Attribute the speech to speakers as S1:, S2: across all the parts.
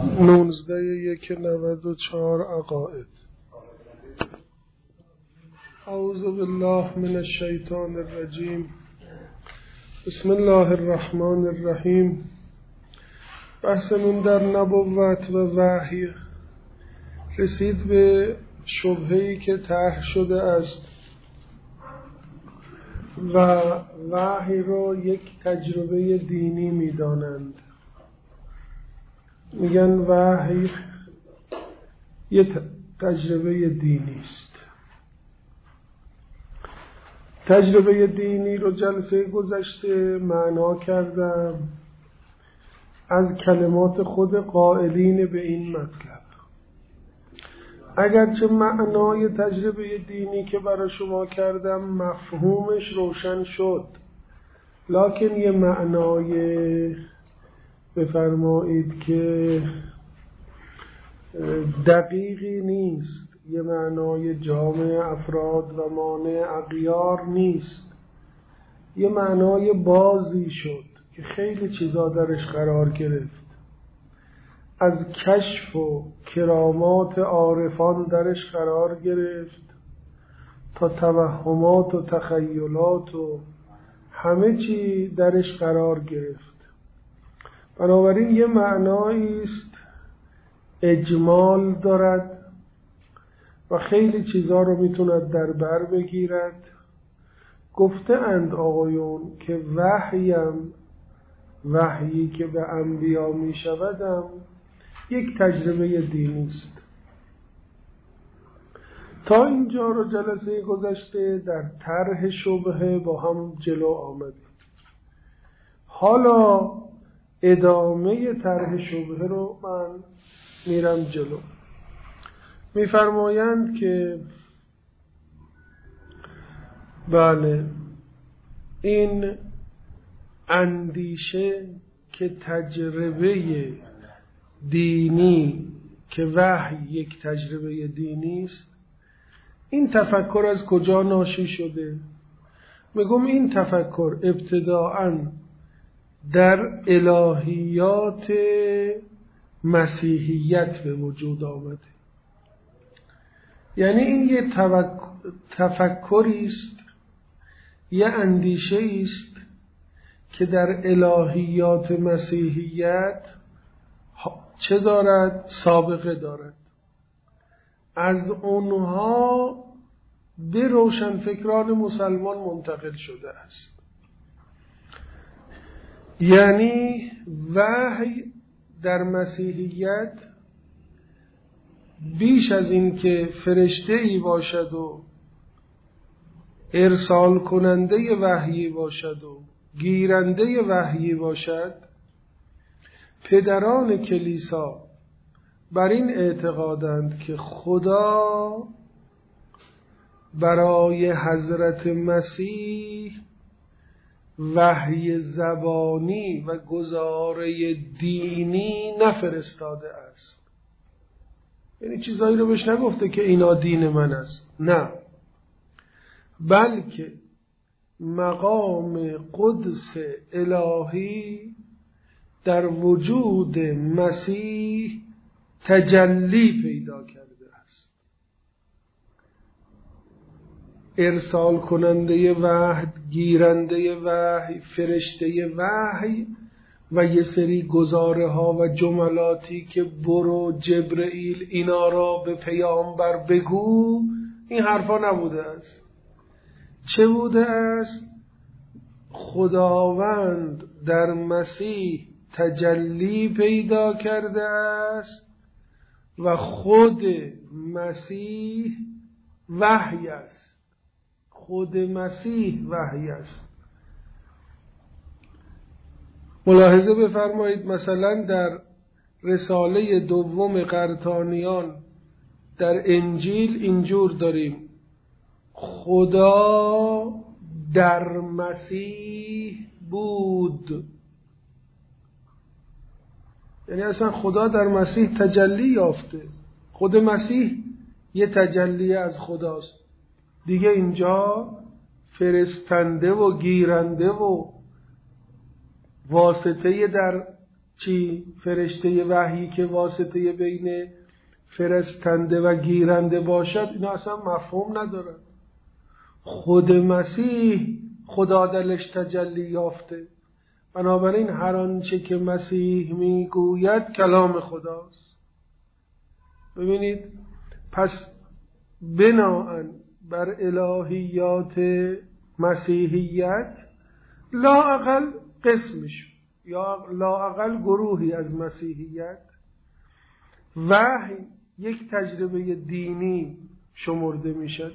S1: 1994 عقائد. اعوذ بالله من الشیطان الرجیم. بسم الله الرحمن الرحیم. بحثمون در نبوت و وحی رسید به شبهه‌ای که طرح شده است و وحی رو یک تجربه دینی می‌دانند. میگن وحی یه تجربه دینی است. تجربه دینی رو جلسه گذشته معنا کردم از کلمات خود قائلین به این مطلب. اگرچه معنای تجربه دینی که برای شما کردم مفهومش روشن شد، لکن یه معنای بفرمایید که دقیقی نیست، یه معنای جامع افراد و مانع اغیار نیست، یه معنای بازی شد که خیلی چیزا درش قرار گرفت، از کشف و کرامات عارفان درش قرار گرفت تا توهمات و تخیلات و همه چی درش قرار گرفت. بنابراین یه معنایی است اجمال دارد و خیلی چیزا رو میتوند در بر بگیرد. گفته اند آقایون که وحیی که به انبیا میشودم یک تجربه دینی است. تا اینجا رو جلسه گذشته در طرح شبهه با هم جلو آمدیم. حالا ادامه طرح شبهه رو من میرم جلو. میفرمایند که بله، این اندیشه که تجربه دینی، که وحی یک تجربه دینی است، این تفکر از کجا ناشی شده؟ میگم این تفکر ابتداءً در الهیات مسیحیت به وجود آمده. یعنی این یه تفکری است، یه اندیشه است که در الهیات مسیحیت چه دارد؟ سابقه دارد. از اونها به روشنفکران مسلمان منتقل شده است. یعنی وحی در مسیحیت بیش از این که فرشته ای باشد و ارسال کننده وحی باشد و گیرنده وحی باشد، پدران کلیسا بر این اعتقادند که خدا برای حضرت مسیح وحی زبانی و گزاره دینی نفرستاده است. یعنی چیزایی رو بهش نگفته که اینا دین من است، نه، بلکه مقام قدس الهی در وجود مسیح تجلی پیدا کرده است. ارسال کننده وحی، گیرنده وحی، فرشته وحی و یه سری گزاره ها و جملاتی که برو جبرئیل اینا را به پیامبر بگو، این حرفا نبوده است. چه بوده است؟ خداوند در مسیح تجلی پیدا کرده است و خود مسیح وحی است. خود مسیح وحی است. ملاحظه بفرمایید، مثلا در رساله دوم قرطانیان در انجیل اینجور داریم: خدا در مسیح بود. یعنی اصلا خدا در مسیح تجلی یافته. خود مسیح یه تجلی از خداست دیگه. اینجا فرستنده و گیرنده و واسطه در چی؟ فرشته وحی که واسطه بین فرستنده و گیرنده باشد، اینا اصلا مفهوم ندارن. خود مسیح خدا دلش تجلی یافته، بنابراین هر آنچه که مسیح میگوید کلام خداست. ببینید، پس بناءً بر الهیات مسیحیت لااقل قسمش یا لااقل گروهی از مسیحیت وحی یک تجربه دینی شمرده میشد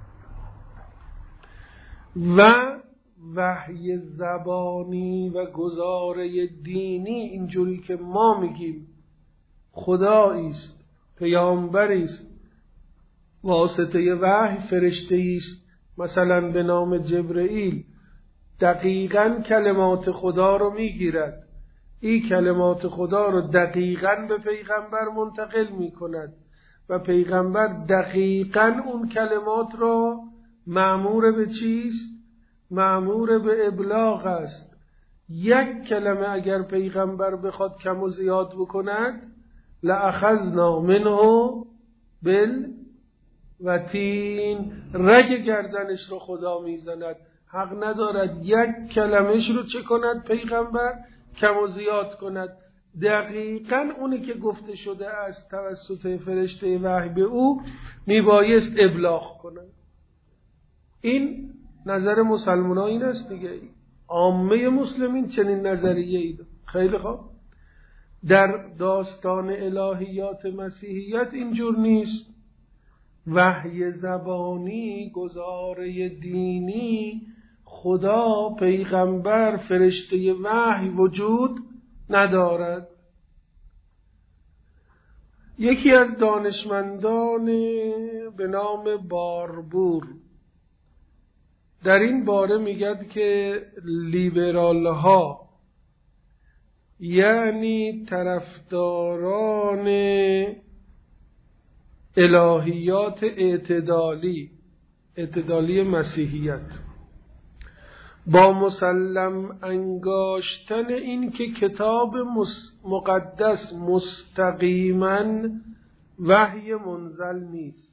S1: و وحی زبانی و گزاره دینی اینجوری که ما میگیم خدایی است، پیامبری است، واسطه وحی فرشته‌ای است مثلا به نام جبرئیل، دقیقاً کلمات خدا رو میگیرد، این کلمات خدا رو دقیقاً به پیغمبر منتقل میکند و پیغمبر دقیقاً اون کلمات رو مأمور به چیست؟ مأمور به ابلاغ است. یک کلمه اگر پیغمبر بخواد کم و زیاد بکند لأخذنا منه بالوتین، رگ گردنش رو خدا میزند. حق ندارد یک کلمهش رو چه کند پیغمبر؟ کم و زیاد کند. دقیقاً اونی که گفته شده است توسط فرشته وحی به او میبایست ابلاغ کند. این نظر مسلمان ها این است دیگه. عامه مسلمین چنین نظریه ای دارند. خیلی خوب، در داستان الهیات مسیحیت اینجور نیست. وحی زبانی، گزاره دینی، خدا، پیغمبر، فرشته وحی وجود ندارد. یکی از دانشمندان به نام باربور در این باره میگد که لیبرال ها، یعنی طرفداران الهیات اعتدالی مسیحیت، با مسلم انگاشتن این که کتاب مقدس مستقیما وحی منزل نیست،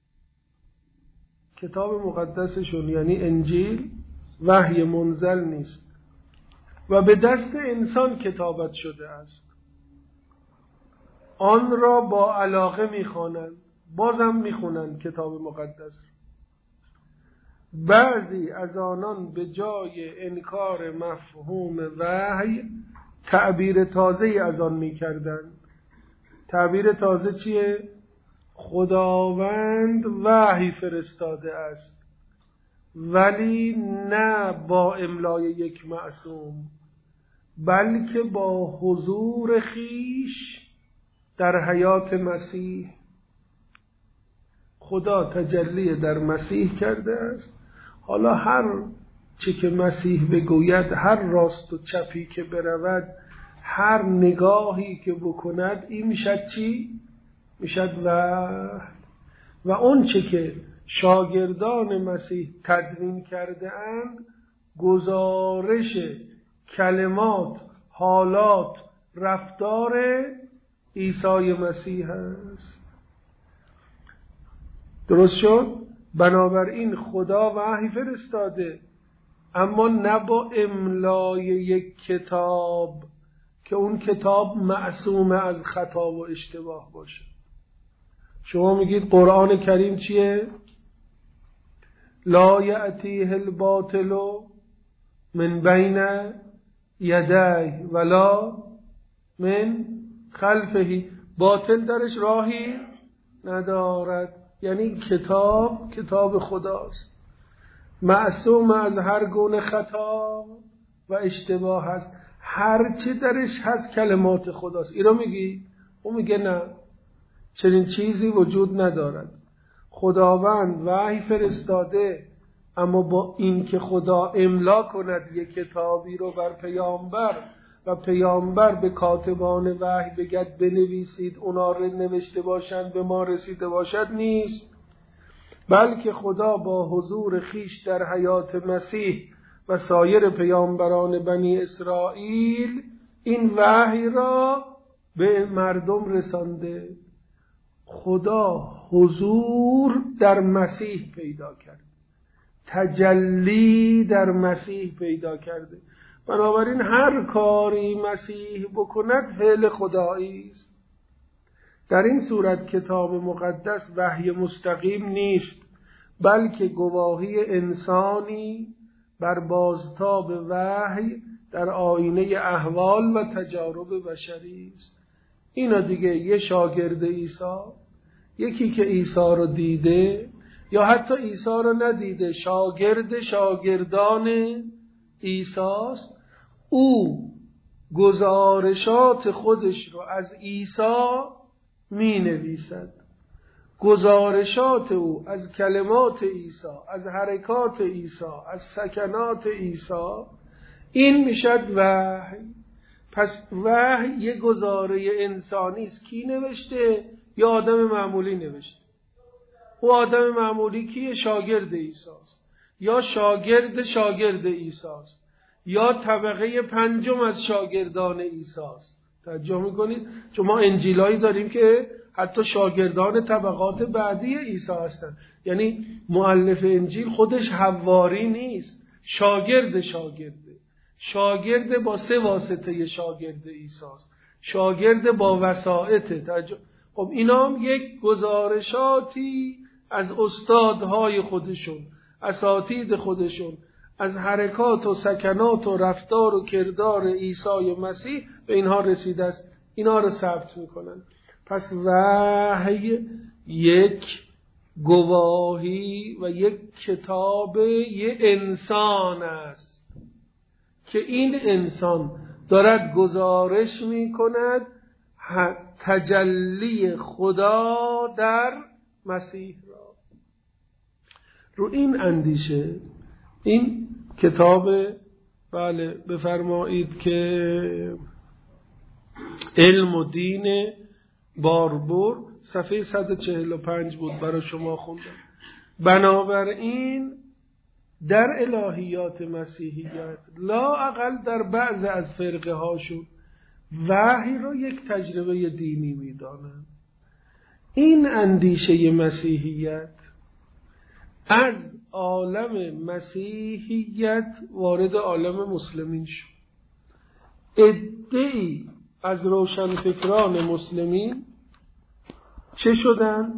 S1: کتاب مقدسشون یعنی انجیل وحی منزل نیست و به دست انسان کتابت شده است، آن را با علاقه میخوانند، بازم میخونند کتاب مقدس. بعضی از آنان به جای انکار مفهوم وحی تعبیر تازه از آن میکردند. تعبیر تازه چیه؟ خداوند وحی فرستاده است، ولی نه با املای یک معصوم، بلکه با حضور خیش در حیات مسیح. خدا تجلی در مسیح کرده است. حالا هر چی که مسیح بگوید، هر راست و چپی که برود، هر نگاهی که بکند، این میشد چی؟ میشد و اون چی که شاگردان مسیح تدوین کرده اند گزارش کلمات، حالات، رفتار عیسی مسیح است. درست شد؟ بنابراین خدا وحی فرستاده، اما نه با املای یک کتاب که اون کتاب معصوم از خطا و اشتباه باشه. شما میگید قرآن کریم چیه؟ لا یأتیه الباطل من بین یدیه ولا من خلفه، باطل درش راهی ندارد. یعنی کتاب خداست، معصوم از هر گونه خطا و اشتباه هست. هر چی درش هست کلمات خداست. این رو میگی؟ اون میگه نه، چنین چیزی وجود ندارد. خداوند وحی فرستاده، اما با این که خدا املا کند یک کتابی رو بر پیامبر و پیامبر به کاتبان وحی بگد بنویسید، اونا رو نوشته باشند به ما رسیده باشد، نیست. بلکه خدا با حضور خیش در حیات مسیح و سایر پیامبران بنی اسرائیل این وحی را به مردم رسانده. خدا حضور در مسیح پیدا کرد، تجلی در مسیح پیدا کرده. بنابراین هر کاری مسیح بکند فعل خدایی است. در این صورت کتاب مقدس وحی مستقیم نیست، بلکه گواهی انسانی بر بازتاب وحی در آینه احوال و تجارب بشری است. اینا دیگه یه شاگرد عیسی، یکی که عیسی رو دیده یا حتی عیسی رو ندیده، شاگرد شاگردان عیسی است. او گزارشات خودش رو از عیسی می نویسد. گزارشات او از کلمات عیسی، از حرکات عیسی، از سکنات عیسی، این میشد وحی. پس وحی یه گزاره انسانی است. کی نوشته؟ یا آدم معمولی نوشته. او آدم معمولی کیه؟ شاگرد عیسی است، یا شاگرد عیسی است، یا طبقه پنجم از شاگردان عیسی است. توجه میکنید؟ چون ما انجیلایی داریم که حتی شاگردان طبقات بعدی عیسی هستند. یعنی مؤلف انجیل خودش حواری نیست، شاگرد با 3 واسطه شاگرد عیسی است. شاگرد با وسائط. خب اینا هم یک گزارشاتی از استادهای خودشون، اساتید خودشون، از حرکات و سکنات و رفتار و کردار عیسی مسیح به اینها رسیده است. اینها رو ثبت میکنن. پس وحی یک گواهی و یک کتاب یک انسان است که این انسان دارد گزارش میکند تجلی خدا در مسیح را. رو این اندیشه این کتاب بله بفرمایید که علم و دین باربر صفحه 145 بود برای شما خوندم. بنابراین در الهیات مسیحیت لا اقل در بعض از فرقه هاشون وحی رو یک تجربه دینی میدانند. این اندیشه مسیحیت از عالم مسیحیت وارد عالم مسلمین شد. عده‌ای از روشنفکران مسلمین چه شدن؟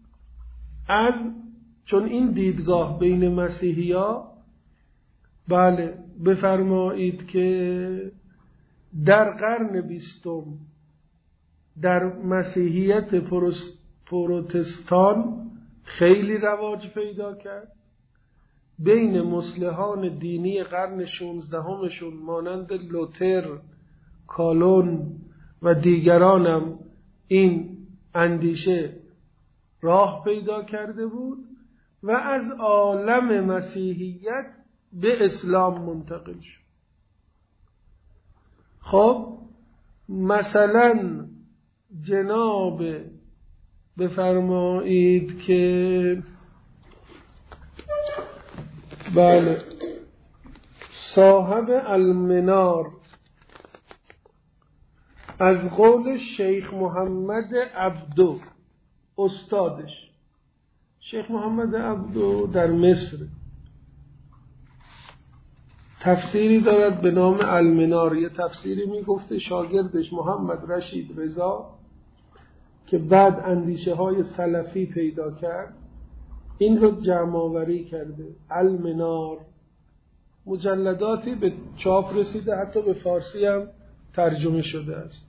S1: چون این دیدگاه بین مسیحی‌ها بله بفرمایید که در قرن 20 در مسیحیت پروتستان خیلی رواج پیدا کرد. بین مصلحان دینی قرن 16 مانند لوتر، کالون و دیگرانم این اندیشه راه پیدا کرده بود و از عالم مسیحیت به اسلام منتقل شد. خب مثلا جناب بفرمایید که بله صاحب المنار از قول شیخ محمد عبدو استادش، شیخ محمد عبدو در مصر تفسیری دارد به نام المنار. یه تفسیری میگفته شاگردش محمد رشید رضا که بعد اندیشه های سلفی پیدا کرد این رو جمع آوری کرده. المنار مجلداتی به چاپ رسیده، حتی به فارسی هم ترجمه شده است.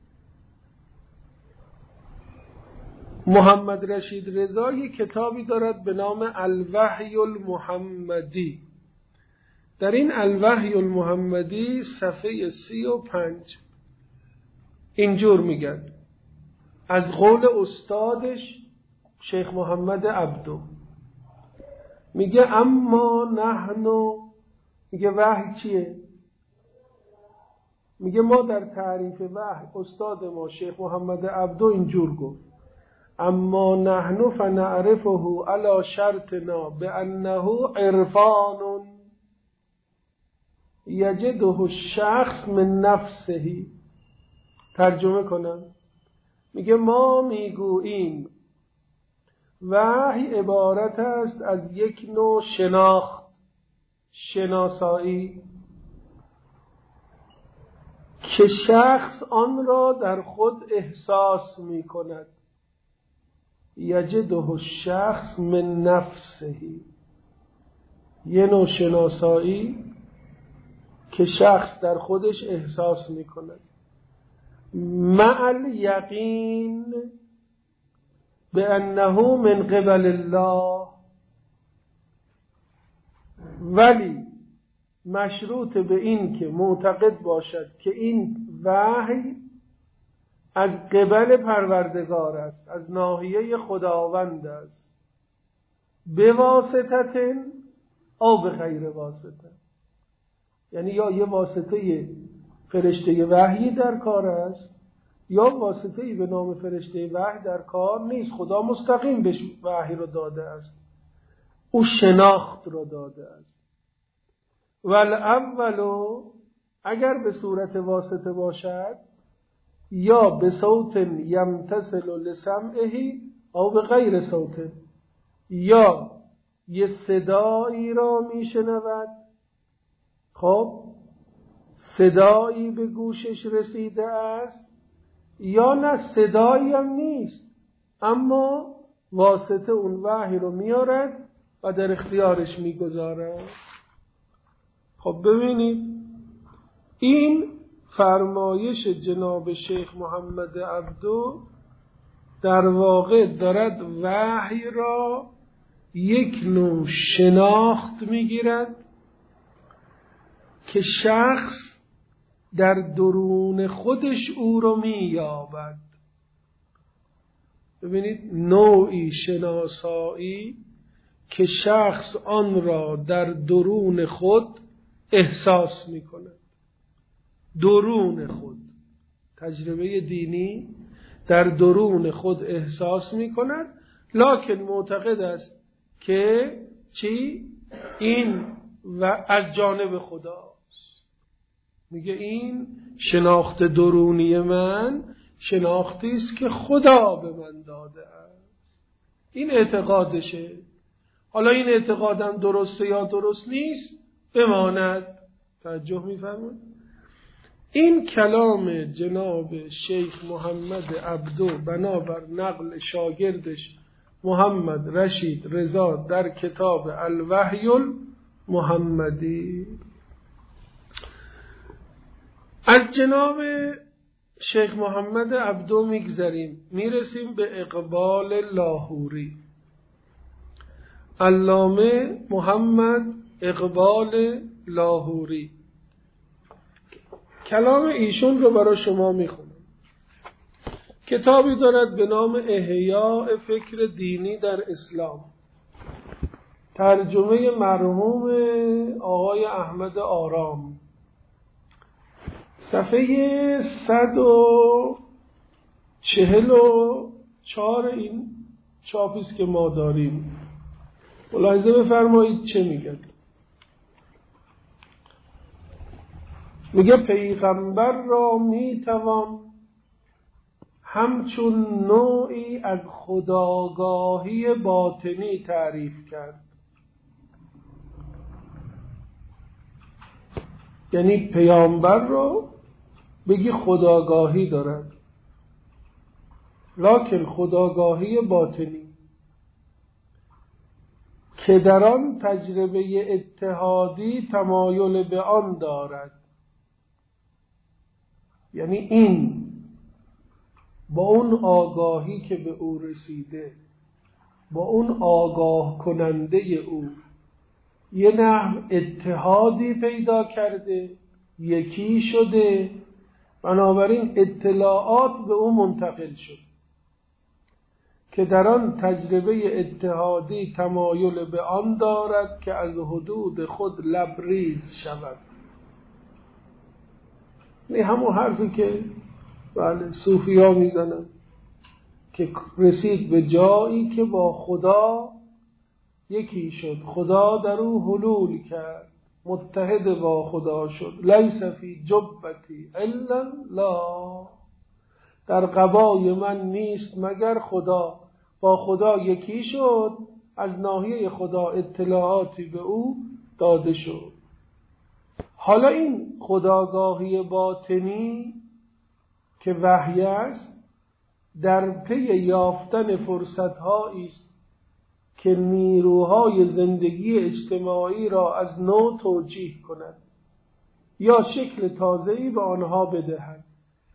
S1: محمد رشید رضا یک کتابی دارد به نام الوحی المحمدی. در این الوحی المحمدی صفحه 35 اینجور میگن از قول استادش شیخ محمد عبدو، میگه اما نحنو، میگه وحی چیه؟ میگه ما در تعریف وحی استاد ما شیخ محمد عبدو اینجور گفت اما نحن فنعرفه علی شرطنا بانه عرفان. یجده الشخص من نفسه. ترجمه کنم، میگه ما میگوییم وحی عبارت است از یک نوع شناسایی که شخص آن را در خود احساس می کند. یجده الشخص من نفسه، یه نوع شناسایی که شخص در خودش احساس می کند. مع الیقین بأنه من قبل الله، ولی مشروط به این که معتقد باشد که این وحی از قبل پروردگار است، از ناحیه خداوند است، به واسطه او به غیر واسطه، یعنی یا یه واسطه فرشته وحی در کار است یا واسطه‌ای به نام فرشته وحی در کار نیست. خدا مستقیم بهش وحی رو داده است، او شناخت رو داده است. والاولو، اگر به صورت واسطه باشد، یا به صوت یمتثل لسمعه او به غیر صوت، یا یه صدایی را میشنود، خب صدایی به گوشش رسیده است، یا نه صدایی هم نیست اما واسطه اون وحی رو میارد و در اختیارش میگذارد. خب ببینید این فرمایش جناب شیخ محمد عبدو در واقع دارد وحی را یک نوع شناخت میگیرد که شخص در درون خودش او رو مییابد. ببینید نوعی شناسایی که شخص آن را در درون خود احساس میکند. درون خود، تجربه دینی در درون خود احساس میکند، لکن معتقد است که چی؟ این و از جانب خداست. میگه این شناخت درونی من شناختی است که خدا به من داده است. این اعتقادشه. حالا این اعتقادم درسته یا درست نیست بماند. توجه می‌فرمایید؟ این کلام جناب شیخ محمد عبدو بنابر نقل شاگردش محمد رشید رضا در کتاب الوحی المحمدی. از جناب شیخ محمد عبدو میگذریم، میرسیم به اقبال لاهوری. علامه محمد اقبال لاهوری، کلام ایشون رو برای شما میخونم. کتابی دارد به نام احیاء فکر دینی در اسلام، ترجمه مرحوم آقای احمد آرام، صفحه 144 این چاپیست که ما داریم. ملاحظه بفرمایید چه میگه. میگه پیغمبر را میتوان همچون نوعی از خودآگاهی باطنی تعریف کرد. یعنی پیامبر رو بگی خودآگاهی دارد، لکن خودآگاهی باطنی که در آن تجربه اتحادی تمایل به آن دارد. یعنی این با اون آگاهی که به او رسیده، با اون آگاه کننده او یه نحو اتحادی پیدا کرده، یکی شده، بنابراین اطلاعات به او منتقل شد که در آن تجربه اتحادی تمایل به آن دارد که از حدود خود لبریز شود. این همون حرفی که بله صوفی ها میزنن که رسید به جایی که با خدا یکی شد، خدا در او حلول کرد. متحد با خدا شد. لیس فی جبتی الا الله، در قبای من نیست مگر خدا. با خدا یکی شد، از ناحیه خدا اطلاعاتی به او داده شد. حالا این خودآگاهی باطنی که وحی است، در پی یافتن فرصت‌هایی است که نیروهای زندگی اجتماعی را از نو توجیه کند یا شکل تازه‌ای به آنها بدهد.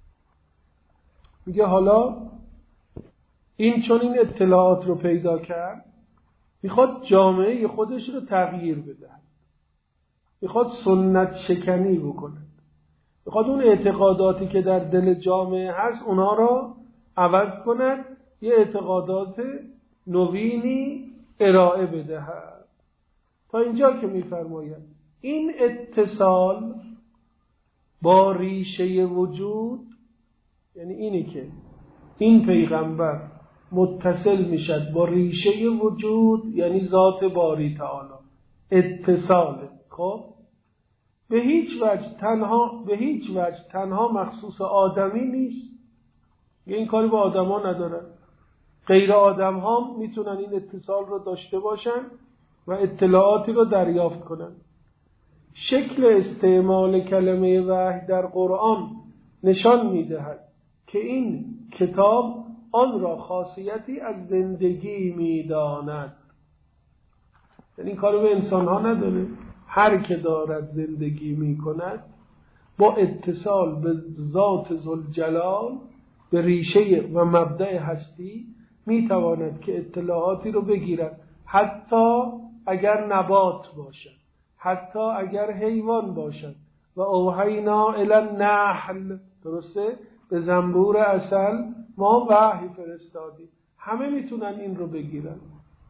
S1: میگه حالا این چون این اطلاعات رو پیدا کرد، میخواد جامعه خودش رو تغییر بده، میخواد سنت شکنی بکنه، میخواد اون اعتقاداتی که در دل جامعه هست اونها رو عوض کند، یه اعتقادات نوینی ارائه بدهد. تا اینجا که میفرماید این اتصال با ریشه وجود، یعنی اینی که این پیغمبر متصل میشد با ریشه وجود، یعنی ذات باری تعالی، اتصاله. خب به هیچ وجه تنها مخصوص آدمی نیست، این کاری با آدما ندارن، غیر آدم ها میتونن این اتصال رو داشته باشن و اطلاعاتی رو دریافت کنن. شکل استعمال کلمه وحی در قرآن نشان میدهد که این کتاب آن را خاصیتی از زندگی میداند. یعنی این کارو به انسان ها نداره، هر که دارد زندگی میکند با اتصال به ذات ذوالجلال، به ریشه و مبدأ هستی میتواند که اطلاعاتی رو بگیرد، حتی اگر نبات باشد، حتی اگر حیوان باشد. و اوحینا الی النحل، درسته؟ به زنبور عسل ما وحی فرستادیم. همه میتونن این رو بگیرن.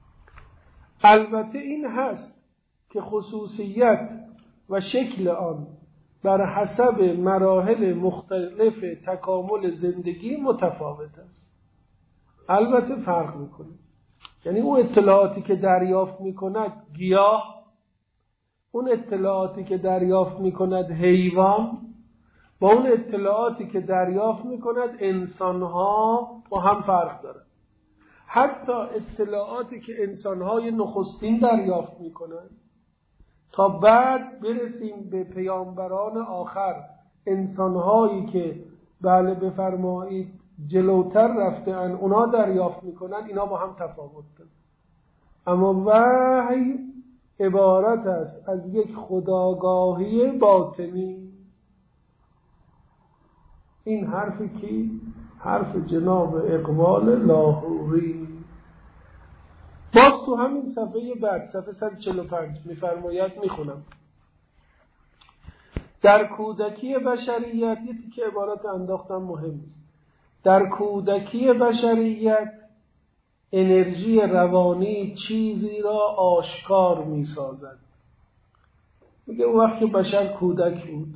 S1: البته این هست که خصوصیت و شکل آن بر حسب مراحل مختلف تکامل زندگی متفاوت است. البته فرق میکنه، یعنی اون اطلاعاتی که دریافت میکند گیاه، اون اطلاعاتی که دریافت میکند حیوان، با اون اطلاعاتی که دریافت میکند انسانها با هم فرق داره. حتی اطلاعاتی که انسانهای نخستین دریافت میکنند تا بعد برسیم به پیامبران آخر، انسانهایی که بله بفرمایید جلوتر رفتن، اونا دریافت میکنن، اینا با هم تفاوت دارن. اما وحی عبارت است از یک خودآگاهی باطنی. این حرفی کی؟ حرف جناب اقبال لاهوری. باز تو همین صفحه بعد، صفحه 145 میفرماید، میخونم: در کودکی بشریت، یکی که عبارت انداختم مهم است، در کودکی بشریت انرژی روانی چیزی را آشکار میسازد. میگه اون وقت که بشر کودک بود،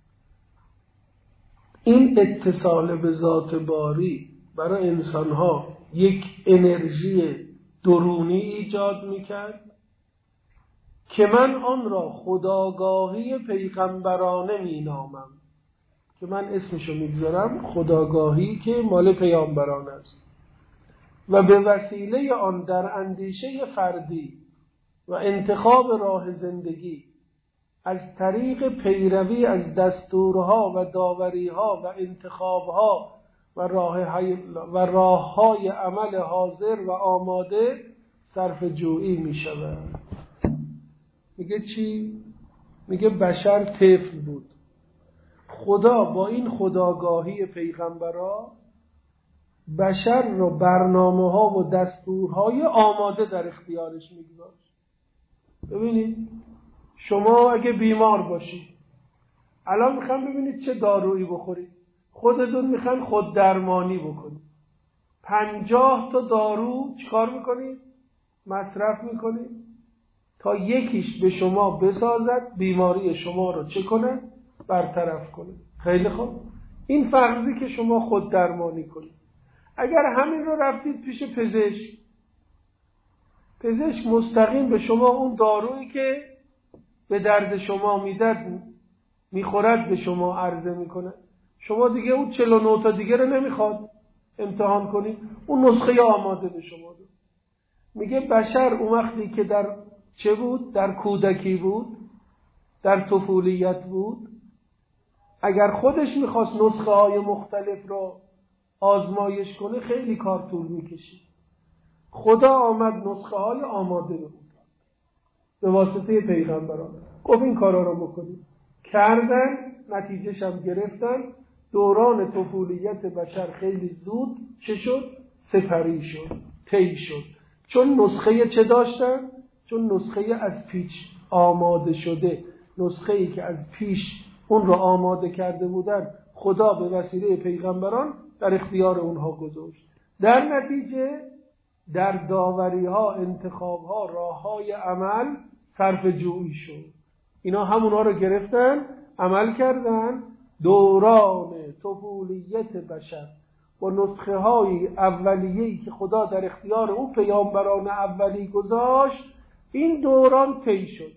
S1: این اتصال به ذات باری برای انسانها یک انرژی درونی ایجاد میکرد که من آن را خودآگاهی پیغمبرانه مینامم، که من اسمشو میگذارم خودآگاهی که مال پیامبران است، و به وسیله آن در اندیشه فردی و انتخاب راه زندگی از طریق پیروی از دستورها و داوریها و انتخابها و راههای عمل حاضر و آماده صرف جویی می شود. میگه چی؟ میگه بشر طفل بود، خدا با این خودآگاهی پیغمبرا بشر رو برنامه ها و دستورهای آماده در اختیارش میگذاشت. ببینید شما اگه بیمار باشید، الان میخوام ببینید چه دارویی بخورید، خودتون میخوام خود درمانی بکنید، 50 تا دارو چیکار میکنید؟ مصرف میکنید تا یکیش به شما بسازد بیماری شما رو چه کنه؟ برطرف کنه. خیلی خوب، این فرضی که شما خود درمانی کنید. اگر همین رو رفتید پیش پزشک، پزشک مستقیم به شما اون دارویی که به درد شما میخورد به شما عرضه میکنه. شما دیگه اون 49 تا دیگه رو نمیخواد امتحان کنید، اون نسخه آماده به شما داد. میگه بشر اون وقتی که در چه بود؟ در کودکی بود، در طفولیت بود، اگر خودش میخواست نسخه های مختلف رو آزمایش کنه خیلی کار طول میکشید. خدا آمد نسخه های آماده بود به واسطه پیغمبران، گفت این کارا رو بکنید، کردن، نتیجهش هم گرفتن. دوران طفولیت بشر خیلی زود چه شد؟ سپری شد، طی شد. چون نسخه چه داشتن؟ چون نسخه از پیش آماده شده، نسخه ای که از پیش اون رو آماده کرده بودن، خدا به وسیله پیغمبران در اختیار اونها گذاشت. در نتیجه در داوری ها، انتخاب ها، راه های عمل صرف جویی شد. اینا همونها رو گرفتن، عمل کردن. دوران طفولیت بشر با نسخه های اولیه‌ای که خدا در اختیار او پیامبران اولی گذاشت، این دوران طی شد.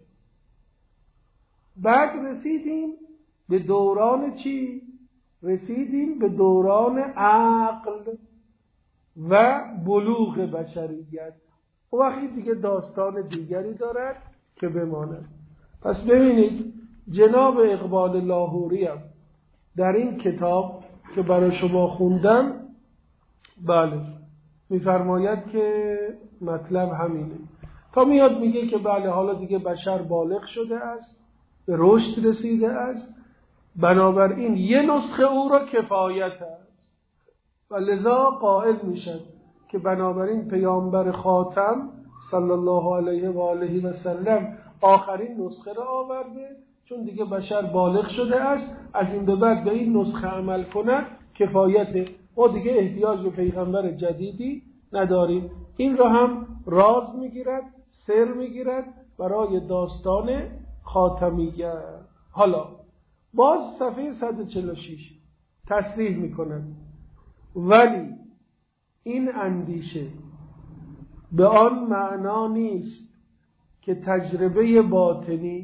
S1: بعد رسیدیم به دوران چی؟ رسیدیم به دوران عقل و بلوغ بشریت. و وقتی دیگه داستان دیگری دارد که بماند. پس ببینید جناب اقبال لاهوری هم در این کتاب که برای شما خوندم، بله میفرماید که مطلب همینه. تا میاد میگه که بله حالا دیگه بشر بالغ شده است، به رشد رسیده است، بنابراین یه نسخه او را کفایت است و لذا قائل میشد که بنابراین پیامبر خاتم صلی الله علیه و آله و سلم آخرین نسخه را آورده، چون دیگه بشر بالغ شده است، از این به بعد به این نسخه عمل کند کفایته، ما دیگه احتیاج به پیغمبر جدیدی نداریم. این را هم راز میگیرد، سر میگیرد برای داستان خاتمیه. حالا باز صفحه 146 تصریح میکنند ولی این اندیشه به آن معنا نیست که تجربه باطنی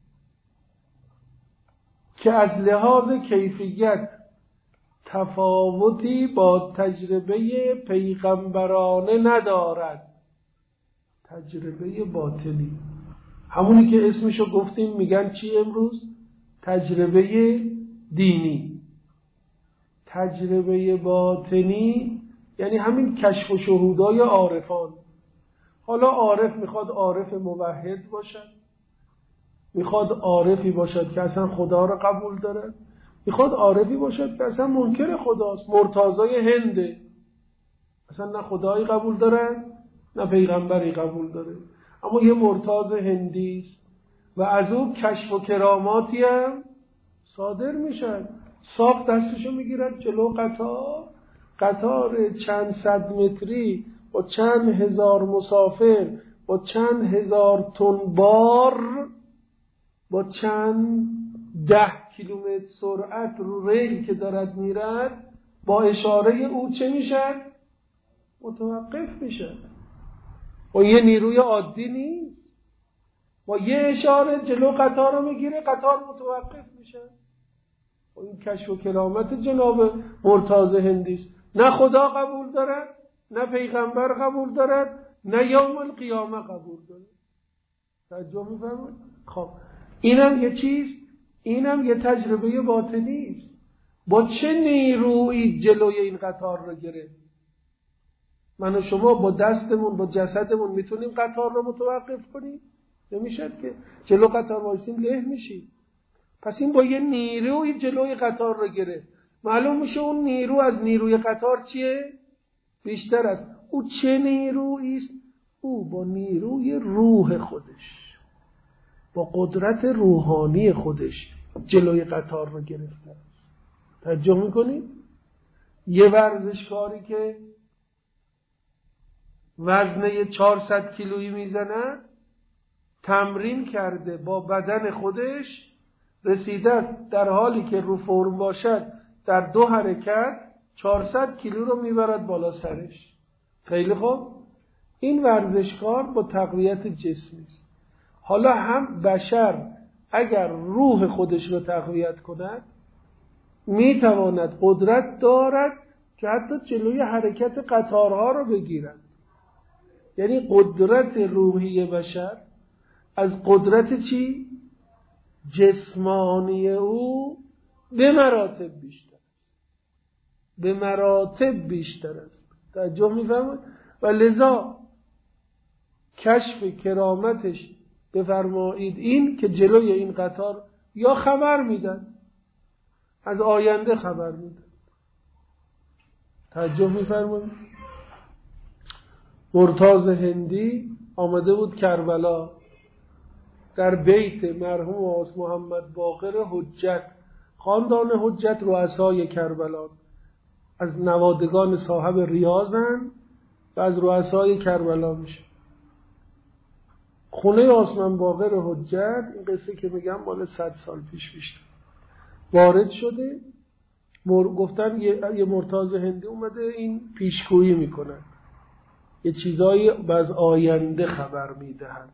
S1: که از لحاظ کیفیت تفاوتی با تجربه پیغمبرانه ندارد. تجربه باطنی همونی که اسمشو گفتیم، میگن چی امروز؟ تجربه دینی. تجربه باطنی یعنی همین کشف و شهودای عارفان. حالا عارف میخواد عارف موحد باشد، میخواد عارفی باشد که اصلا خدا رو قبول داره، میخواد عارفی باشد که اصلا منکر خداست، مرتضای هنده، اصلا نه خدایی قبول داره نه پیغمبری قبول داره، اما یه مرتض هندی است و از او کشف و کراماتی هم صادر میشن. صاف دستشو میگیرد جلو قطار چند صد متری با چند هزار مسافر، با چند هزار تن بار، با چند 10 کیلومتر سرعت رو ریل که دارد میرد، با اشاره او چه میشد؟ متوقف میشد. و یه نیروی عادی نیست، با یه اشاره جلو قطار رو میگیره، قطار متوقف میشه. و این کشف و کرامت جناب مرتضی هندی است. نه خدا قبول دارد، نه پیغمبر قبول دارد، نه یوم القیامه قبول دارد. توجه می‌فرمایید؟ خب اینم یه چیز، اینم یه تجربه باطنی است. با چه نیرویی جلوی این قطار رو گرفت؟ من و شما با دستمون، با جسدمون میتونیم قطار رو متوقف کنیم؟ نمیشد که. جلو قطار وایسیم له میشیم. پس این با یه نیروی جلوی قطار رو گرفت. معلوم میشه اون نیرو از نیروی قطار چیه؟ بیشتر است. او چه نیرویی است؟ او با نیروی روح خودش، با قدرت روحانی خودش جلوی قطار رو گرفته است. توجه میکنید؟ یه ورزشکاری که وزنه 400 کیلویی میزنه، تمرین کرده با بدن خودش، رسیده است در حالی که رو فرم باشد در 2 حرکت 400 کیلو رو میبرد بالا سرش. خیلی خوب، این ورزشکار با تقویت جسمی است. حالا هم بشر اگر روح خودش رو تقویت کند میتواند، قدرت دارد که حتی جلوی حرکت قطارها رو بگیرد. یعنی قدرت روحی بشر از قدرت چی؟ جسمانی او به مراتب بیشتر است، به مراتب بیشتر است. توجه می‌فرمایید؟ و لذا کشف کرامتش بفرمایید این که جلوی این قطار یا خبر میدن، از آینده خبر میدن. توجه می‌فرمایید؟ مرتاض هندی آمده بود کربلا، در بیت مرحوم آقا محمد باقر حجت، خاندان حجت رؤسای کربلا، از نوادگان صاحب ریاضن و از رؤسای کربلا میشه. خونه آسمان باقر حجت، این قصه که میگم مال 100 سال پیش بیشتر، وارد شده، گفتن یه مرتاض هندی اومده این پیشگویی میکنن، یه چیزایی از آینده خبر میدهن.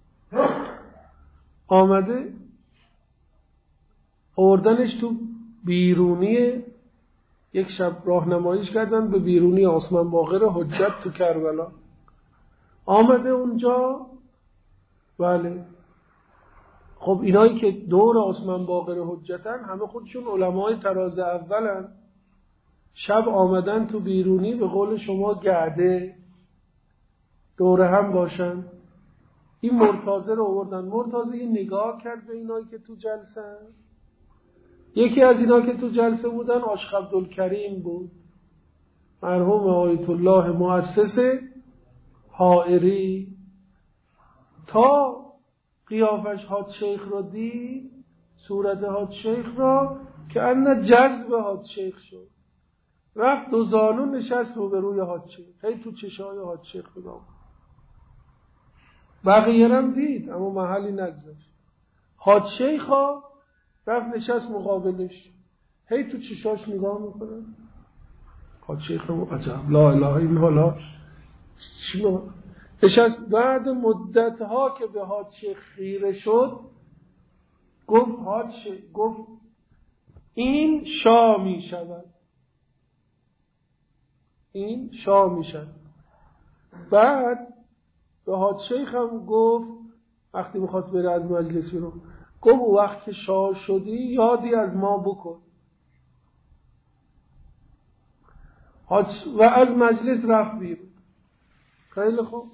S1: آمده آوردنش تو بیرونی، یک شب راهنماییش کردن به بیرونی آسمان باقر حجت تو کربلا. آمده اونجا، بله، خب اینایی که دور آسمان باقر حجتن همه خودشون علمای طراز اولن. شب آمدن تو بیرونی، به قول شما گعده دوره هم باشن. این مرتاضه رو آوردن. مرتاضه یه نگاه کرد به اینایی که تو جلسه. یکی از اینا که تو جلسه بودن عاشق عبدالکریم بود، مرحوم آیت الله مؤسس حائری. تا قیافش حاج شیخ رو دید، صورت حاج شیخ را، که ان جذب حاج شیخ شد، رفت دو زانو نشست روبروی حاج شیخ، هی تو چشای حاج شیخ نگاه. بقیه هم دید اما محلی نگذاشت. حاج شیخ ها رفت نشست مقابلش، هی تو چشاش نگاه میکنه. حاج شیخ رو عجب، لا اله الا الله، چی نشست. بعد مدت ها که به حاج شیخ خیره شد، گفت حاج شیخ، گفت این شاه می شود، این شاه می شود. بعد به حاج شیخ هم گفت، وقتی میخواست بره از مجلس بیرون، گفت وقت که شاه شدی یادی از ما بکن. و از مجلس رفت بیرون. خیلی خوب.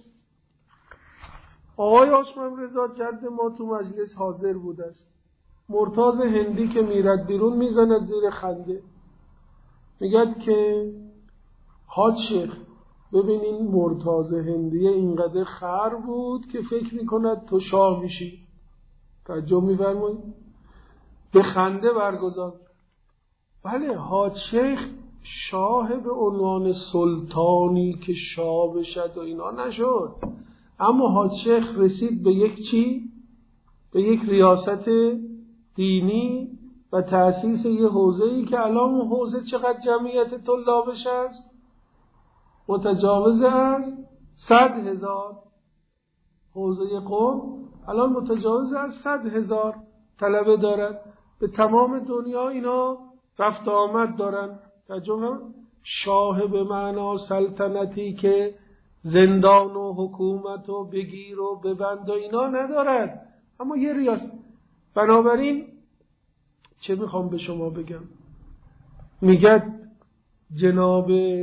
S1: آقای هاشم رضا جد ما تو مجلس حاضر بود است. مرتاض هندی که میرد بیرون میزند زیر خنده، میگد که حاج شیخ ببین این مرتاض هندی اینقدر خر بود که فکر میکند تو شاه میشی. توجه میفرمایید؟ به خنده برگزار. بله، حاج شیخ شاه به عنوان سلطانی که شاه بشد و اینا نشد، اما حاج شیخ رسید به یک چی؟ به یک ریاست دینی و تأسیس یه حوزه‌ای که الان اون حوزه چقدر جمعیت طلابش است؟ متجاوز از 100,000. حوزه قم الان متجاوز از 100,000 طلبه دارد. به تمام دنیا اینا رفت آمد دارن. ترجمه شاه به معنا سلطنتی که زندان و حکومت و بگیر و ببند و اینا ندارد، اما یه ریاست. بنابراین چه میخوام به شما بگم؟ میگد جناب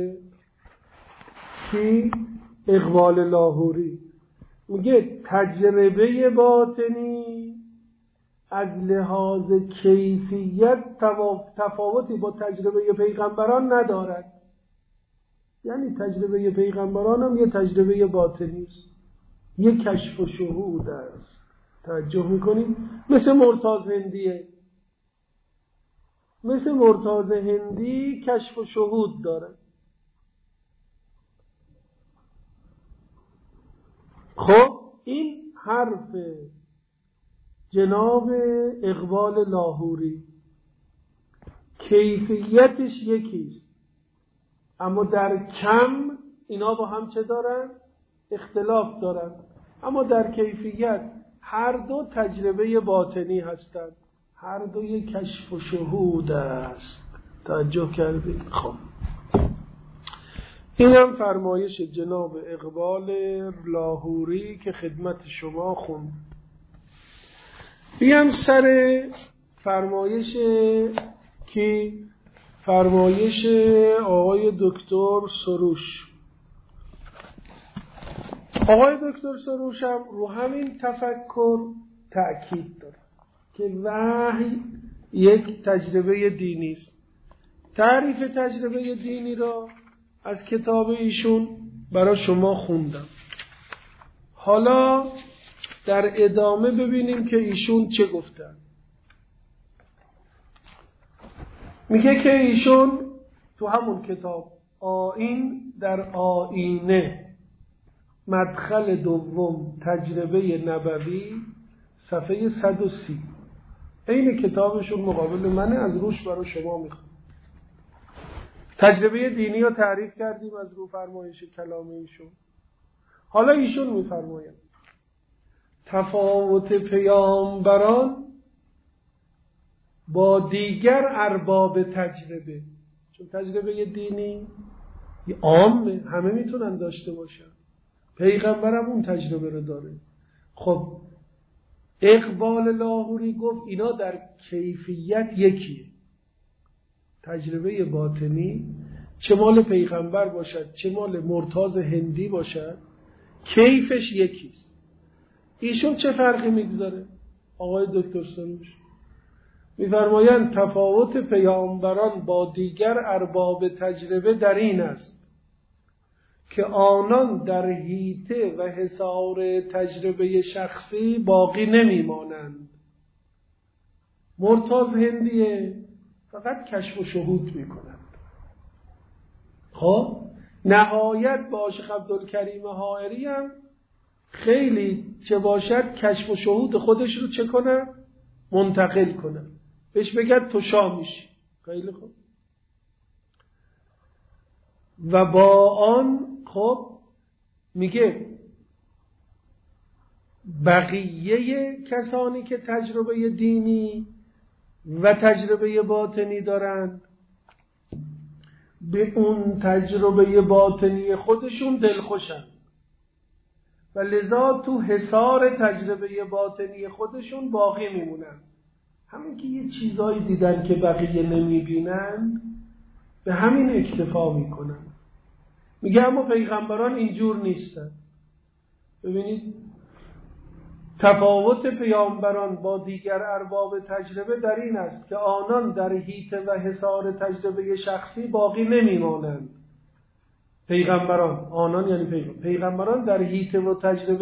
S1: کی؟ اقبال لاهوری میگه تجربه باطنی از لحاظ کیفیت تفاوتی با تجربه پیغمبران ندارد. یعنی تجربه پیغمبران هم یه تجربه باطنی است، یه کشف و شهود است. توجه میکنید؟ مثل مرتاض هندیه، مثل مرتاض هندی کشف و شهود داره. خب این حرف جناب اقبال لاهوری کیفیتش یکیست، اما در کم اینا با هم چه دارن؟ اختلاف دارن. اما در کیفیت هر دو تجربه باطنی هستند، هر دو یک کشف و شهود است. توجه کردید؟ خب این هم فرمایش جناب اقبال لاهوری که خدمت شما خوند. بیام سر فرمایش که فرمایش آقای دکتر سروش. آقای دکتر سروش هم رو همین تفکر تأکید داره که وحی یک تجربه دینی است. تعریف تجربه دینی را از کتاب ایشون برای شما خوندم. حالا در ادامه ببینیم که ایشون چه گفتن. میگه که ایشون تو همون کتاب آیین در آیینه مدخل دوم تجربه نبوی صفحه 130 این کتابشون مقابل منه، از روش برای شما میخوام. تجربه دینی رو تعریف کردیم از رو فرمایش کلام ایشون. حالا ایشون میفرماید تفاوت پیامبران با دیگر ارباب تجربه، چون تجربه دینی عامه، همه میتونن داشته باشن، پیغمبرم اون تجربه رو داره. خب اقبال لاهوری گفت اینا در کیفیت یکیه. تجربه باطنی چه مال پیغمبر باشد چه مال مرتاض هندی باشد کیفش یکیست. ایشون چه فرقی میگذاره؟ آقای دکتر سروش میفرمایند تفاوت پیامبران با دیگر ارباب تجربه در این است که آنان در حیطه و حصار تجربه شخصی باقی نمیمانند. مرتاض هندیه فقط کشف و شهود میکنند. خب نهایت با شیخ عبدالکریم حائری هم خیلی چه باشد کشف و شهود خودش رو چه کنن؟ منتقل کنن، بهش بگد تو شاه میشی. خیلی خوب. و با آن خب میگه بقیه کسانی که تجربه دینی و تجربه باطنی دارند به اون تجربه باطنی خودشون دلخوشن و لذا تو حصار تجربه باطنی خودشون باقی میمونن. همین که یه چیزایی دیدن که بقیه نمیبینن به همین اکتفا میکنن. میگه اما پیغمبران اینجور نیستن. ببینید تفاوت پیامبران با دیگر ارباب تجربه در این است که آنان در حیطه و حصار تجربه شخصی باقی نمیمانند. پیغمبران، آنان یعنی پیغمبران در حیطه و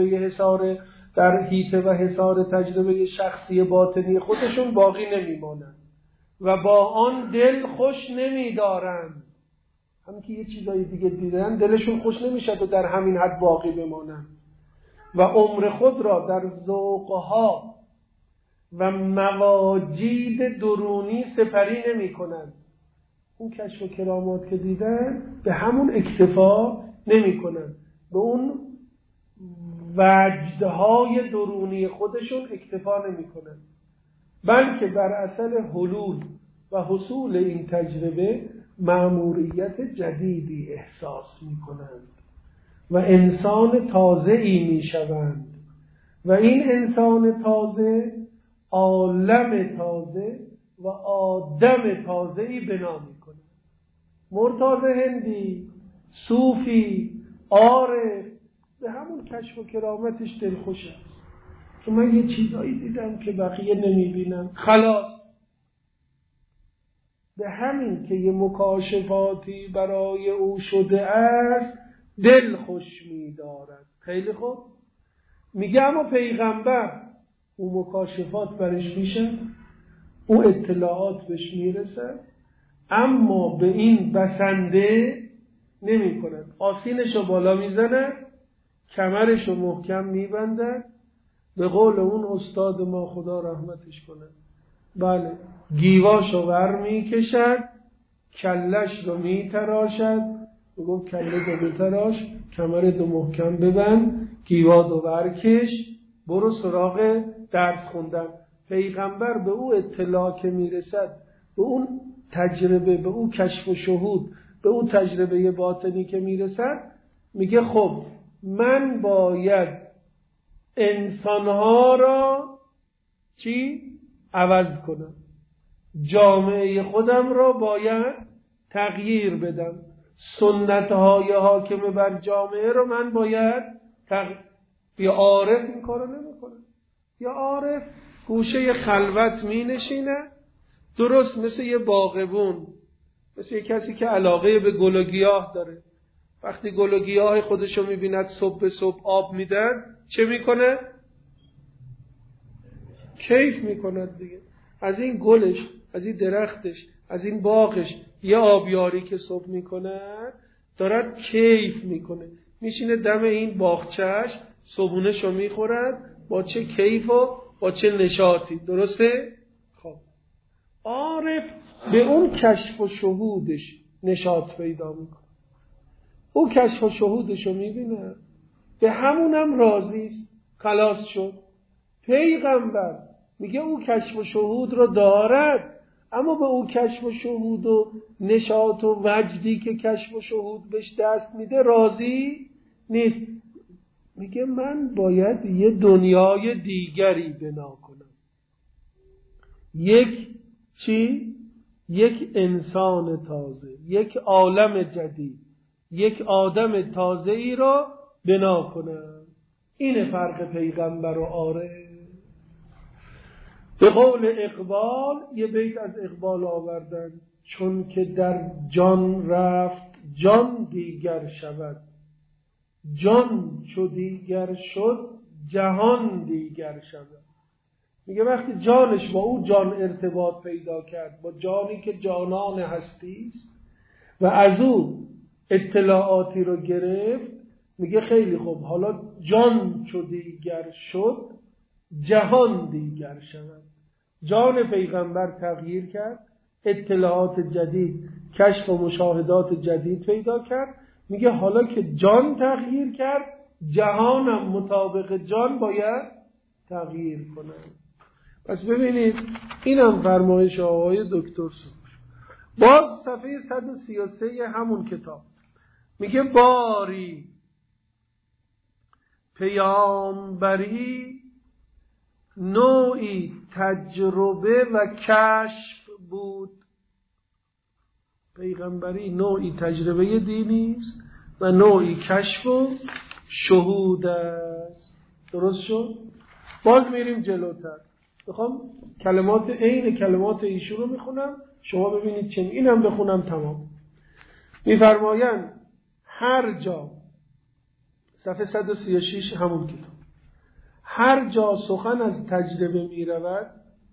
S1: حصار تجربه شخصی باطنی خودشون باقی نمیمانند و با آن دل خوش نمیدارند. هم که یه چیزای دیگه دیدن دلشون خوش نمیشه و در همین حد باقی بمانند و عمر خود را در ذوقها و مواجید درونی سپری نمی کنند. اون کشف و کرامات که دیدن به همون اکتفا نمی کنند، به اون وجدهای درونی خودشون اکتفا نمی کنند، بلکه بر اثر حلول و حصول این تجربه مأموریت جدیدی احساس می کنند و انسان تازه‌ای می شوند و این انسان تازه عالم تازه و آدم تازه‌ای بنا می کنند. مرتاض هندی، صوفی، عارف به همون کشف و کرامتش دلخوش است که من یه چیزایی دیدم که بقیه نمی بینم. خلاص به همین که یه مکاشفاتی برای او شده است دل خوش می دارد. خیلی خوب. میگه اما پیغمبر او مکاشفات برش میشه، او اطلاعات بهش میرسه، اما به این بسنده نمی کند. آستینشو بالا میزنه، کمرشو محکم میبنده، به قول اون استاد ما خدا رحمتش کنه، بله، گیواشو ور میکشد، کلش رو میتراشد، بگو کله دو بتراش، کمر دو محکم ببند، گیوا دو ورکش، برو سراغ درس خوندن. پیغمبر به او اطلاع که میرسد، به اون تجربه، به اون کشف و شهود، به اون تجربه باطنی که میرسد، میگه خب من باید انسانها را چی؟ عوض کنم. جامعه خودم را باید تغییر بدم. سنتهای حاکم بر جامعه را من باید یا عارف این کارو نمیکنه. یا عارف گوشه خلوت می نشینه، درست مثل یه باغبون، مثل یه کسی که علاقه به گل و گیاه داره. وقتی گل و گیاه خودشو میبیند صبح به صبح آب میدن، چه میکنه؟ کیف میکند دیگه. از این گلش، از این درختش، از این باغش یه آبیاری که صبح میکند، دارد کیف میکنه. میشینه دم این باغچه‌اش، صبحونه‌شو میخورد، با چه کیف و با چه نشاطی. درسته؟ خب عارف به اون کشف و شهودش نشاط پیدا میکنه. او کشف و شهودشو میبینه، به همونم راضیست، خلاص شد. پیغمبر میگه او کشف و شهود رو دارد، اما به او کشف و شهود و نشاط و وجدی که کشف و شهود بهش دست میده راضی نیست. میگه من باید یه دنیای دیگری بنا کنم. یک چی؟ یک انسان تازه، یک عالم جدید، یک آدم تازه ای را بنا کنم. این فرق پیغمبر و عارف. به قول اقبال، یه بیت از اقبال آوردن: چون که در جان رفت جان دیگر شود، جان چو دیگر شد جهان دیگر شود. میگه وقتی جانش با او جان ارتباط پیدا کرد، با جانی که جانان هستی است، و از او اطلاعاتی رو گرفت، میگه خیلی خوب، حالا جان چو دیگر شد جهان دیگر شود. جان پیغمبر تغییر کرد، اطلاعات جدید، کشف و مشاهدات جدید پیدا کرد. میگه حالا که جان تغییر کرد، جهانم مطابق جان باید تغییر کنه. پس ببینید اینم فرمایش آقای دکتر صبح. باز صفحه 133 همون کتاب میگه باری پیامبری نوعی تجربه و کشف بود. پیغمبری نوعی تجربه دینی است و نوعی کشف و شهود است. درست شد؟ باز میریم جلوتر. میخوام کلمات عین کلمات ایشون رو میخونم، شما ببینید چه. اینم بخونم تمام. میفرمایند هر جا، صفحه 136 همون کتاب، هر جا سخن از تجربه می رود،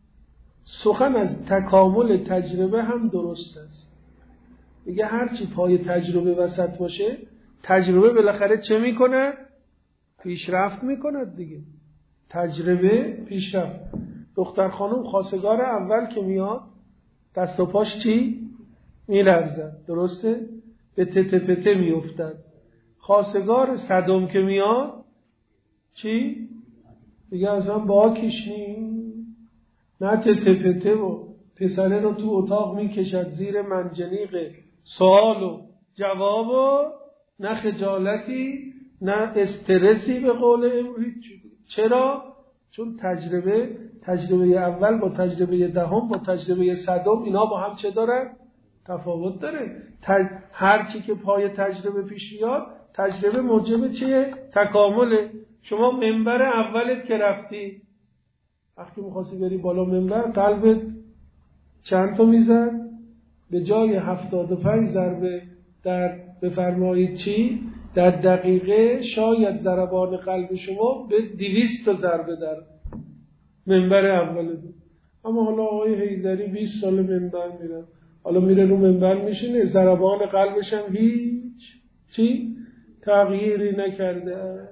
S1: سخن از تکامل تجربه هم درست است. میگه هرچی پای تجربه وسط باشه، تجربه بالاخره چه میکنه؟ پیشرفت میکنه دیگه. تجربه پیشرفت. دختر خانم خواستگار اول که میاد، دست و پاش چی؟ میلرزد. درسته؟ به تته پته میافتد. خواستگار صدم که میاد چی؟ دیگه اصلا باکش نه تته پته و پسره رو تو اتاق میکشد زیر منجنیق سوال و جواب و نه خجالتی نه استرسی به قول امروزی. چرا؟ چون تجربه اول با تجربه دهم با تجربه صدم اینا با هم چه دارن؟ تفاوت داره. هر چی که پای تجربه پیش میاد، تجربه موجب چیه؟ تکامله. شما منبر اولت که رفتی، وقتی می‌خواستی بری بالا منبر، قلبت چند تا میزد؟ به جای 75 ضربه در بفرمایید چی؟ در دقیقه شاید ضربان قلب شما به 200 تا ضربه در منبر اول. اما حالا آقای حیدری 20 سال منبر میره، حالا میره رو منبر میشینه، ضربان قلبش هم هیچ چی؟ تغییری نکرده،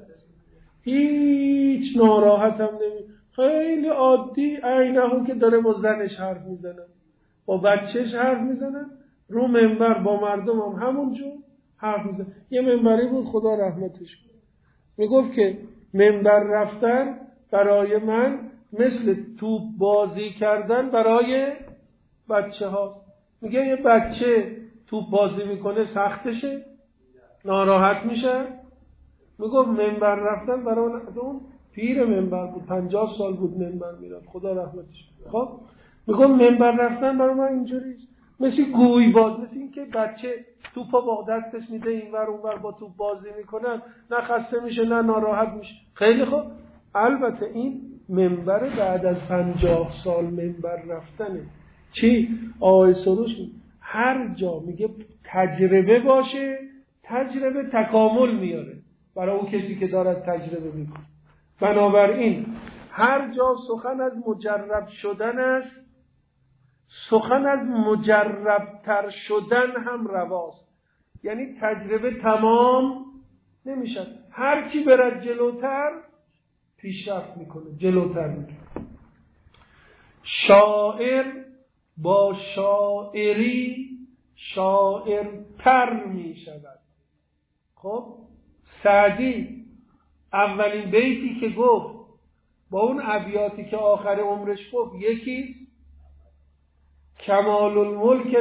S1: هیچ ناراحت هم خیلی عادی، عینه که داره با زنش حرف میزنه، با بچهش حرف میزنه، رو منبر با مردم هم همونجور حرف میزنه. یه منبری بود خدا رحمتش کنه، میگفت که منبر رفتن برای من مثل توپ بازی کردن برای بچه ها. میگه یه بچه توپ بازی میکنه سختشه، ناراحت میشه. میگه منبر رفتن برای اون پیر منبر بود، 50 سال بود منبر میرفت، خدا رحمتش. خب میگه منبر رفتن برای من اینجوریه، مثل گوی باز، مثل این که بچه توپا با دستش میده اینور اونور با توپ بازی میکنن، نه خسته میشه نه ناراحت میشه. خیلی خوب. البته این منبر بعد از 50 سال منبر رفتنه. چی؟ آقای سروش هر جا میگه تجربه باشه، تجربه تکامل میاره برای اون کسی که دارد تجربه میکنه. بنابراین هر جا سخن از مجرب شدن است، سخن از مجربتر شدن هم رواست. یعنی تجربه تمام نمیشه، هرچی برد جلوتر پیشرفت میکنه، جلوتر میکنه. شاعر با شاعری شاعرتر میشود. خب سعدی اولین بیتی که گفت با اون ابیاتی که آخر عمرش گفت یکیست، کمال الملک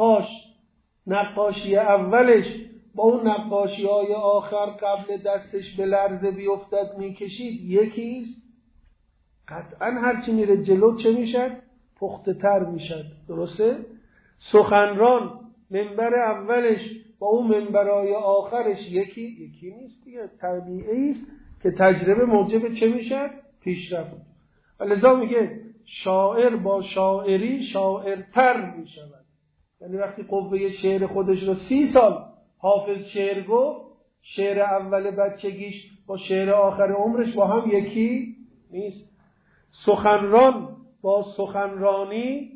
S1: نقاشی اولش با اون نقاشی های آخر قبل دستش به لرزه بیفتد میکشید یکیست. قطعا هرچی میره جلو چه میشد؟ پخته تر میشد. درسته؟ سخنران منبر اولش با اون منبرهای آخرش یکی نیست دیگه، طبیعی است که تجربه موجب چه میشد؟ پیشرفت. لذا میگه شاعر با شاعری شاعرتر میشود. یعنی وقتی قوه شعر خودش رو 30 سال حافظ شعر گفت، شعر اول بچگیش با شعر آخر عمرش با هم یکی نیست. سخنران با سخنرانی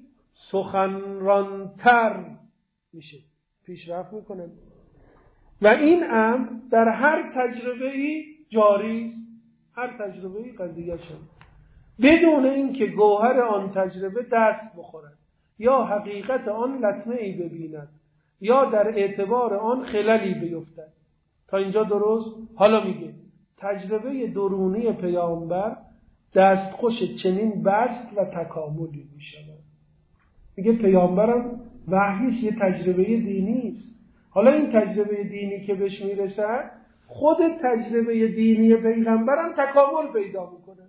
S1: سخنرانتر میشه، پیشرفت میکنه. و این امر در هر تجربه‌ای جاری است، هر تجربه‌ای قضیه شد، بدون اینکه گوهر آن تجربه دست بخورد یا حقیقت آن لطمه‌ای ببیند یا در اعتبار آن خللی بیفتد. تا اینجا درست؟ حالا میگه تجربه درونی پیامبر دستخوش چنین بست و تکاملی میشود. میگه پیامبرم وحیش یه تجربه دینی است. حالا این تجربه دینی که بهش میرسد، خود تجربه دینی پیغمبرم تکامل پیدا میکنه.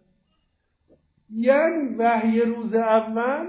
S1: یعنی وحی روز اول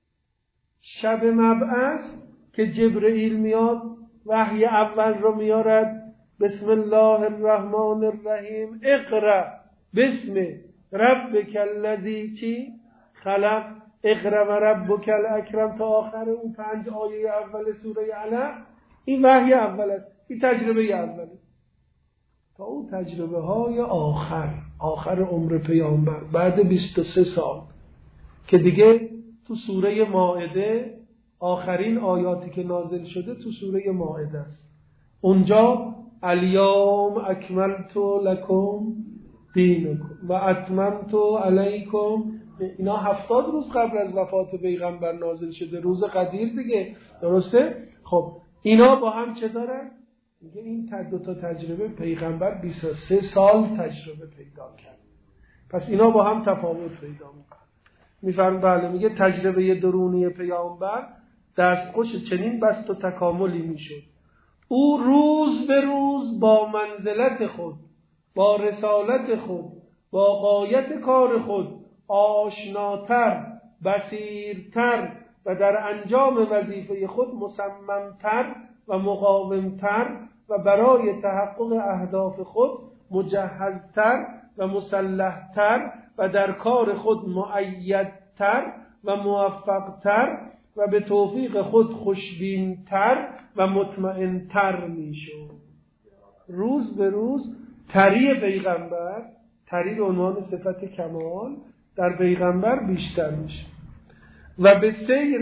S1: شب مبعث که جبرئیل میاد وحی اول رو میارد، بسم الله الرحمن الرحیم اقرأ بسم ربک الذی چی خلق اقرأ و ربک الاکرم تا آخر اون 5 آیه اول سوره علق. این وحی اول است، این تجربه اوله. تا اون تجربه های آخر عمر پیامبر بعد 23 سال که دیگه تو سوره مائده آخرین آیاتی که نازل شده تو سوره مائده است. اونجا الیوم اکملت لکم دینکم و اتممت علیکم، اینا 70 روز قبل از وفات پیغمبر نازل شده، روز قدیر دیگه. درسته؟ خب اینا با هم چه دارن؟ میگه این دو تا تجربه پیغمبر 23 سال تجربه پیدا کرد، پس اینا با هم تفاوت پیدا میکنن. میفرم بله، میگه تجربه درونی پیامبر دستخوش چنین بست و تکاملی میشد. او روز به روز با منزلت خود، با رسالت خود، با غایت کار خود آشناتر، بصیرتر و در انجام وظیفه خود مصممتر و مقاومتر و برای تحقق اهداف خود مجهزتر و مسلحتر و در کار خود مؤیدتر و موفقتر و به توفیق خود خوشبینتر و مطمئنتر میشد. روز به روز تری پیغمبر، تری به عنوان صفت کمال در پیغمبر بیشتر میشه و به سیر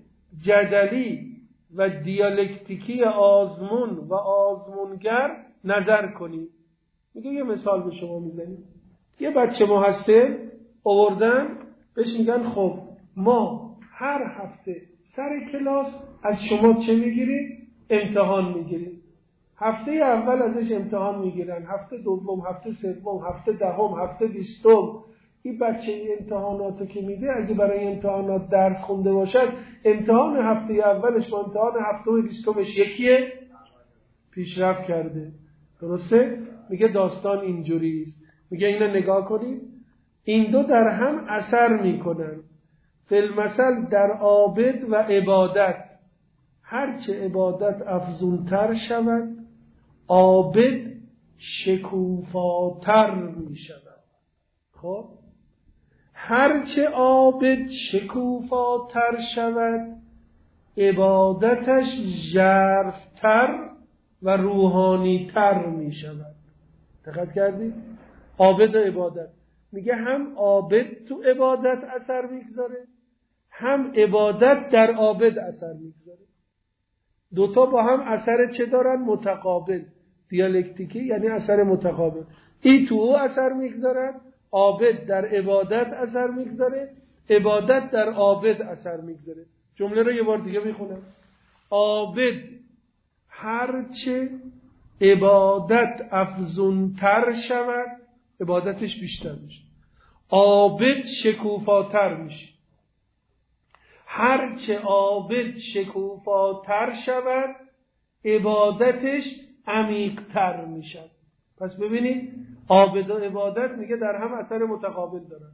S1: جدلی و دیالکتیکی آزمون و آزمونگر نظر کنید. میگه یه مثال به شما میزنیم. یه بچه محصل آوردن بهش میگن خب ما هر هفته سر کلاس از شما چه میگیریم؟ امتحان میگیریم. هفته اول ازش امتحان میگیرن، هفته دوم، هفته سوم، هفته دهم، هفته 20 این بچه امتحاناتو که میده اگه برای امتحانات درس خونده باشد، امتحان هفته اولش با امتحان هفته بیستمش یکیه، پیشرفت کرده. درسته؟ میگه داستان اینجوریست. میگه اینو نگاه کنید، این دو در هم اثر میکنن. فی‌المثل در عابد و عبادت، هرچه عبادت افزونتر شود عابد شکوفاتر می شود. خب هرچه عابد شکوفاتر شود عبادتش ژرف‌تر و روحانی‌تر می شود. دقت کردید؟ عابد و عبادت، میگه هم عابد تو عبادت اثر میگذاره، هم عبادت در عابد اثر میگذاره. دوتا با هم اثر چه دارن؟ متقابل، دیالکتیکی، یعنی اثر متقابل. این تو او اثر میگذارد، عابد در عبادت اثر میگذاره، عبادت در عابد اثر میگذاره. جمله رو یه بار دیگه میخونم. عابد هرچه عبادت افزونتر شود عبادتش بیشتر میشه، عابد شکوفاتر میشه. هرچه عابد شکوفاتر شود عبادتش عمیق‌تر میشد. پس ببینید عابد و عبادت میگه در هم اثر متقابل دارن.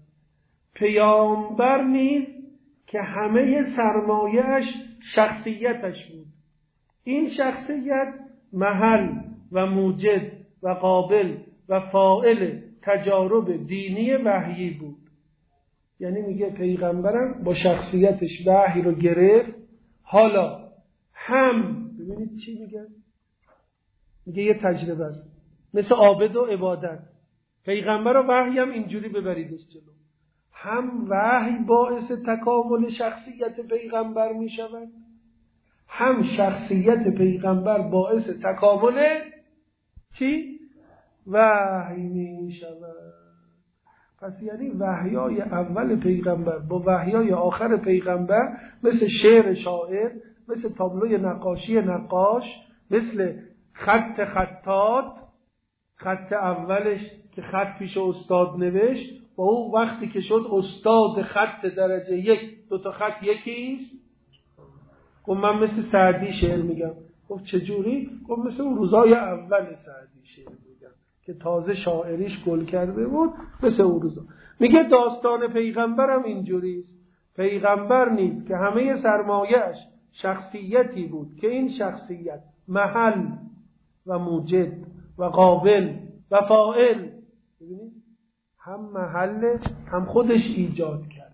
S1: پیامبر نیز که همه سرمایه‌اش شخصیتش بود، این شخصیت محل و موجد و قابل و فاعل تجارب دینی وحیی بود. یعنی میگه پیغمبرم با شخصیتش وحی رو گرفت. حالا هم ببینید چی میگه؟ میگه یه تجربه است مثل عابد و عبادت. پیغمبر و وحی هم اینجوری ببریدش جلو. هم وحی باعث تکامل شخصیت پیغمبر میشود، هم شخصیت پیغمبر باعث تکامل چی؟ وحی میشود. پس یعنی وحیای اول پیغمبر با وحیای آخر پیغمبر مثل شعر شاعر، مثل تابلوی نقاشی نقاش، مثل خط خطاط. خط اولش که خط پیش استاد نوشت با اون وقتی که شد استاد خط درجه 1 دو تا خط یکیست. گفت من مثل سعدی شعر میگم. گفت چجوری؟ گفت مثل اون روزای اول سعدی شعر میگم که تازه شاعریش گل کرده بود، مثل اون روزا. میگه داستان پیغمبرم اینجوریست. پیغمبر نیست که همه سرمایه‌اش شخصیتی بود که این شخصیت محل و موجد و قابل و فاعل، ببینید هم محل هم خودش ایجاد کرد،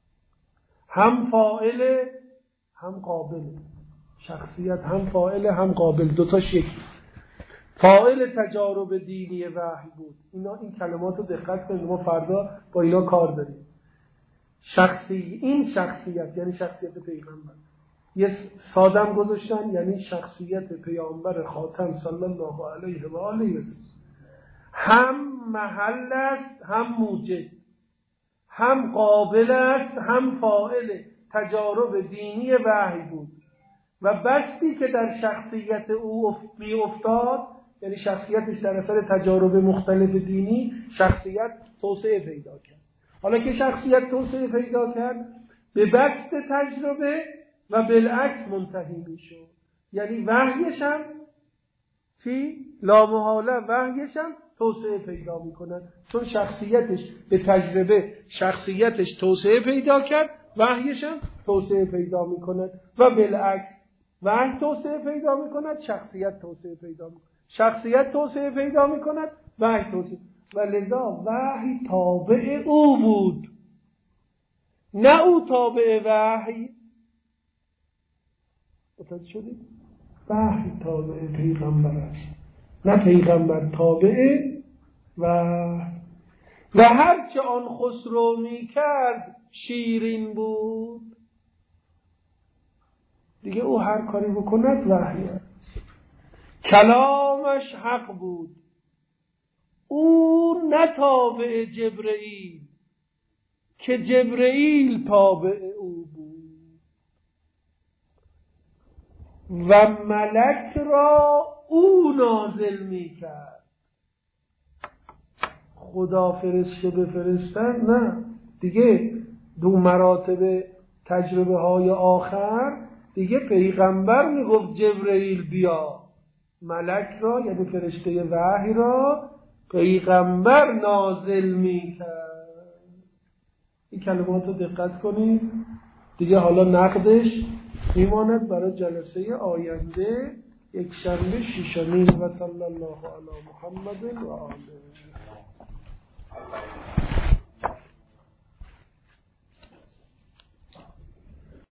S1: هم فاعل هم قابل. شخصیت هم فاعل هم قابل، دوتاش یکیست. فاعل تجارب دینی وحی بود. این کلمات رو دقت کنید، ما فردا با اینا کار داریم. این شخصیت یعنی شخصیت پیغمبر. یه سادم گذاشتن یعنی شخصیت پیامبر خاتم صلی الله علیه و آله و سلم. هم محل است هم موجد، هم قابل است هم فاعل تجارب دینی وحی بود. و بستی که در شخصیت او می افتاد، یعنی شخصیتش در اثر تجارب مختلف دینی شخصیت توسعه پیدا کرد. حالا که شخصیت توسعه پیدا کرد به بست تجربه و بالعکس منتهی میشد. یعنی وحیش هم چی؟ لامحاله وحیش هم توسعه پیدا میکنه، چون شخصیتش به تجربه شخصیتش توسعه پیدا کرد، وحیش هم توسعه پیدا میکنه و بالعکس. وحی توسعه پیدا میکند، شخصیت توسعه پیدا میکند، شخصیت توسعه پیدا میکند، وحی توسعه. و لذا وحی تابع او بود، نه او تابع وحی. متوجه شدید؟ وحی تابع پیغمبر است، نه پیغمبر تابع و هرچه آن خسرو میکرد شیرین بود. دیگه او هر کاری بکند وحی است. کلامش حق بود، او نه تابع جبرئیل که جبرئیل تابع او بود. و ملک را او نازل می کرد. خدا فرشته بفرستن، نه دیگه دو مراتب تجربه های آخر دیگه پیغمبر میگفت جبرئیل بیا، ملک را یعنی فرشته وحی را پیغمبر نازل میکرد. این کلمات رو دقت کنید دیگه. حالا نقدش میماند برای جلسه آینده، یک شنبه 6 و صلی الله علی محمد و آله.